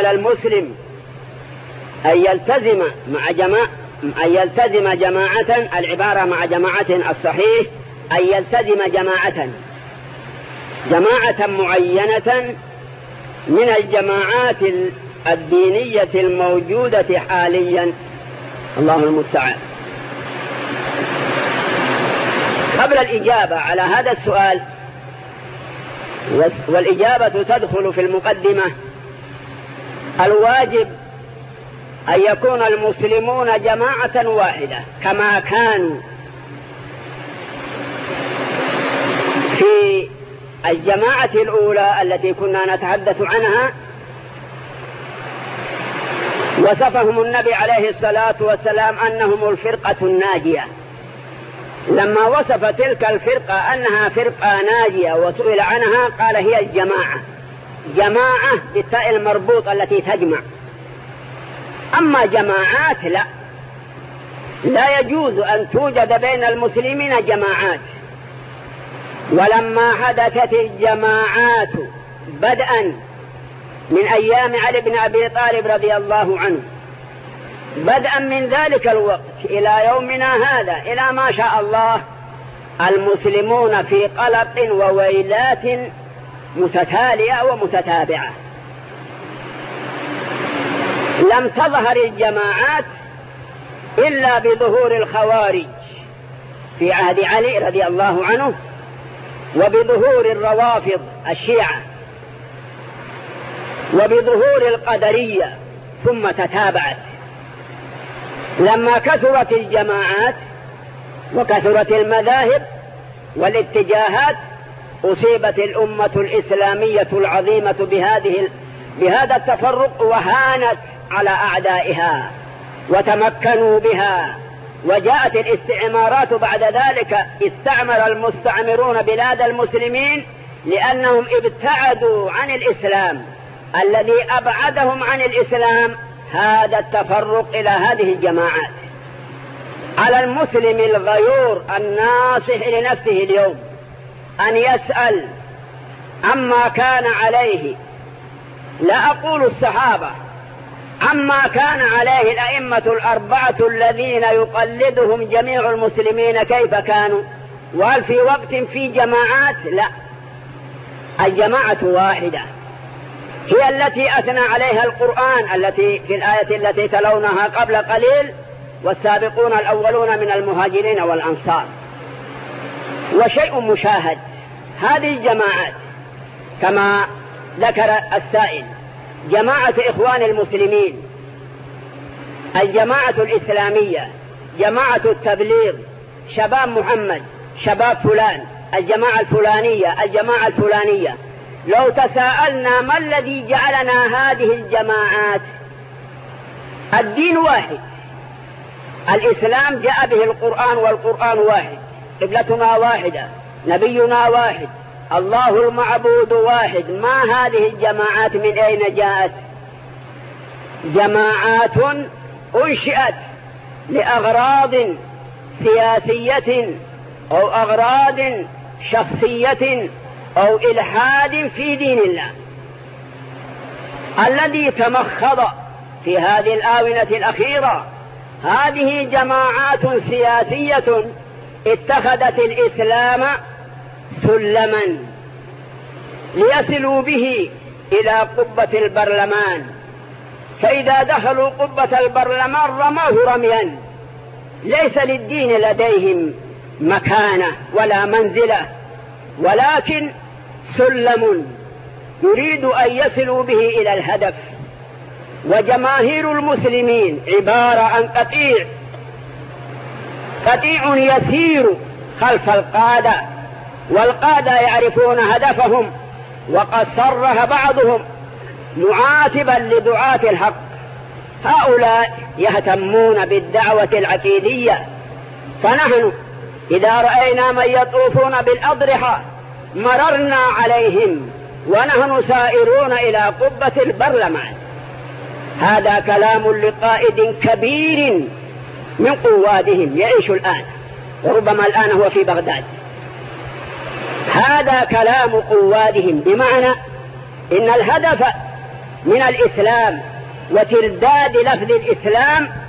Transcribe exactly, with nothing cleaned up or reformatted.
على المسلم أن يلتزم مع جماعة أن يلتزم جماعة، العبارة مع جماعة الصحيح أن يلتزم جماعة جماعة معينة من الجماعات الدينية الموجودة حاليا. الله المستعان. قبل الإجابة على هذا السؤال، والإجابة تدخل في المقدمة، الواجب أن يكون المسلمون جماعة واحدة كما كانوا في الجماعة الأولى التي كنا نتحدث عنها. وصفهم النبي عليه الصلاة والسلام أنهم الفرقة الناجية. لما وصف تلك الفرقة أنها فرقة ناجية وسئل عنها قال هي الجماعة، جماعة بالتاء المربوط التي تجمع. أما جماعات لا لا يجوز أن توجد بين المسلمين جماعات. ولما حدثت الجماعات بدءا من أيام علي بن أبي طالب رضي الله عنه، بدءا من ذلك الوقت إلى يومنا هذا إلى ما شاء الله، المسلمون في قلق وويلات متتالية ومتتابعة. لم تظهر الجماعات إلا بظهور الخوارج في عهد علي رضي الله عنه، وبظهور الروافض الشيعة، وبظهور القدرية، ثم تتابعت. لما كثرت الجماعات وكثرت المذاهب والاتجاهات أصيبت الأمة الإسلامية العظيمة بهذه بهذا التفرق، وهانت على أعدائها وتمكنوا بها. وجاءت الاستعمارات بعد ذلك، استعمر المستعمرون بلاد المسلمين لأنهم ابتعدوا عن الإسلام. الذي أبعدهم عن الإسلام هذا التفرق إلى هذه الجماعات. على المسلم الغيور الناصح لنفسه اليوم أن يسأل عما كان عليه، لا أقول الصحابة، عما كان عليه الأئمة الأربعة الذين يقلدهم جميع المسلمين كيف كانوا. وهل في وقت في جماعات؟ لا، الجماعة واحدة هي التي أثنى عليها القرآن، التي في الآية التي تلونها قبل قليل: والسابقون الأولون من المهاجرين والأنصار. وشيء مشاهد، هذه الجماعات كما ذكر السائل: جماعة إخوان المسلمين، الجماعة الإسلامية، جماعة التبليغ، شباب محمد، شباب فلان، الجماعة الفلانية، الجماعة الفلانية. لو تساءلنا ما الذي جعلنا هذه الجماعات، الدين واحد، الإسلام جاء به القرآن، والقرآن واحد، قبلتنا واحدة، نبينا واحد، الله المعبود واحد. ما هذه الجماعات من أين جاءت؟ جماعات أنشئت لأغراض سياسية أو أغراض شخصية أو إلحاد في دين الله. الذي تمخض في هذه الآونة الأخيرة هذه جماعات سياسية اتخذت الإسلام سلما ليصلوا به إلى قبة البرلمان، فإذا دخلوا قبة البرلمان رموه رميا. ليس للدين لديهم مكانة ولا منزلة، ولكن سلم يريد أن يصلوا به إلى الهدف. وجماهير المسلمين عبارة عن قطيع قطيع يسير خلف القادة، والقادة يعرفون هدفهم. وقد صرح بعضهم معاتبا لدعاة الحق: هؤلاء يهتمون بالدعوة العقيدية، فنحن إذا رأينا من يطوفون بالأضرحة مررنا عليهم ونحن سائرون إلى قبة البرلمان. هذا كلام لقائد كبير من قوادهم يعيش الآن، وربما الآن هو في بغداد. هذا كلام قوادهم، بمعنى إن الهدف من الإسلام وترداد لفظ الإسلام